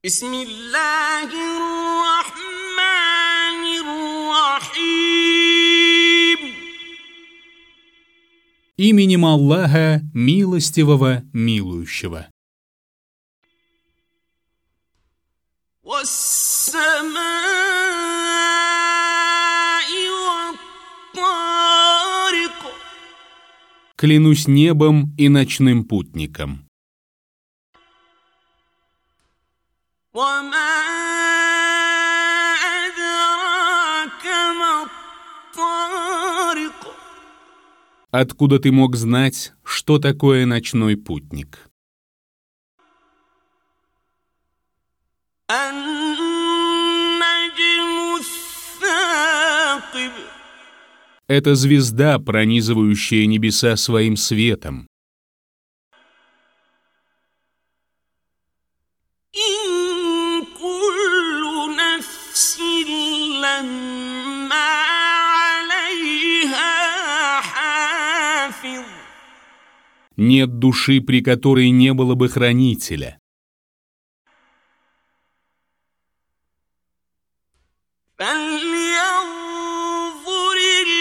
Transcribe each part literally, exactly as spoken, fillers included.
بسم الله الرحمن الرحيم. Именем Аллаха, милостивого, милующего. والسماء والطارق. Клянусь небом и ночным путником. وما أدراك ما الطارق. Откуда ты мог знать, что такое ночной путник? النجم الثاقب. Это звезда, пронизывающая небеса своим светом. إن كل نفس لما عليها حافظ. Нет души, при которой не было бы хранителя. فلينظر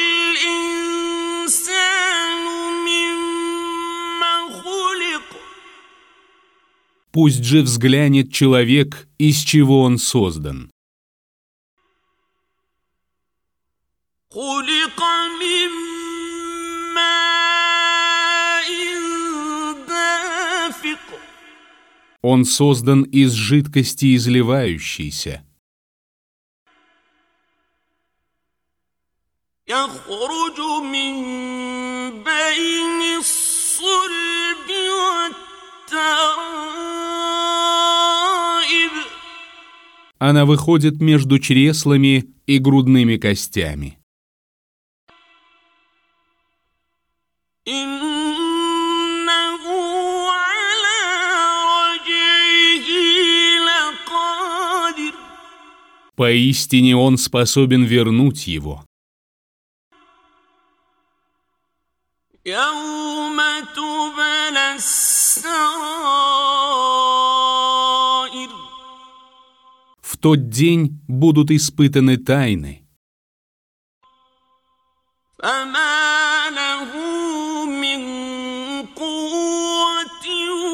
الإنسان مما خلق. Пусть же взглянет человек, из чего он создан. خلق من ماء دافق. Он создан из жидкости изливающейся. يخرج من بين الصلب والترائب. Она выходит между чреслами и грудными костями. إنه على رجعه لقادر. Поистине он способен вернуть его. يوم تبلى السرائر. В тот день будут испытаны тайны. فما له من قوة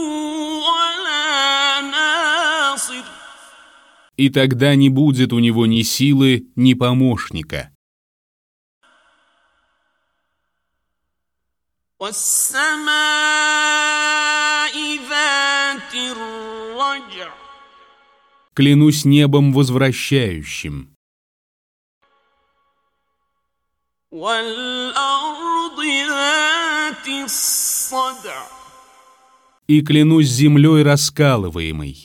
ولا ناصر. И тогда не будет у него ни силы, ни помощника. والسماء ذات الرجع. Клянусь небом возвращающим. والأرض ذات الصدع. И клянусь землей раскалываемой.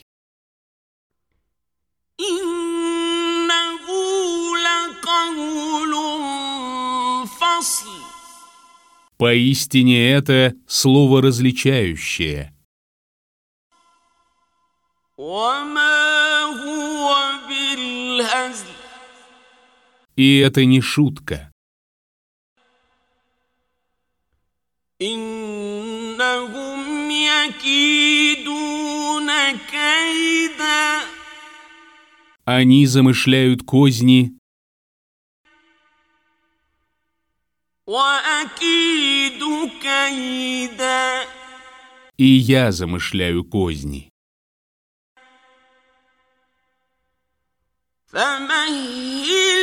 إنه لقول فصل. Поистине это слово различающее. وما هو بالهزل. И это не шутка. إنهم يكيدون كيدا. Они замышляют козни, وأكيد كيدا. и я замышляю козни. فمهل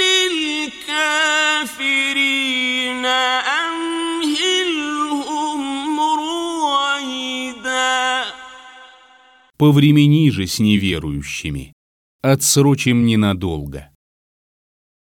الكافرين أمهلهم رويدا. Повремени же с неверующими, отсрочим ненадолго.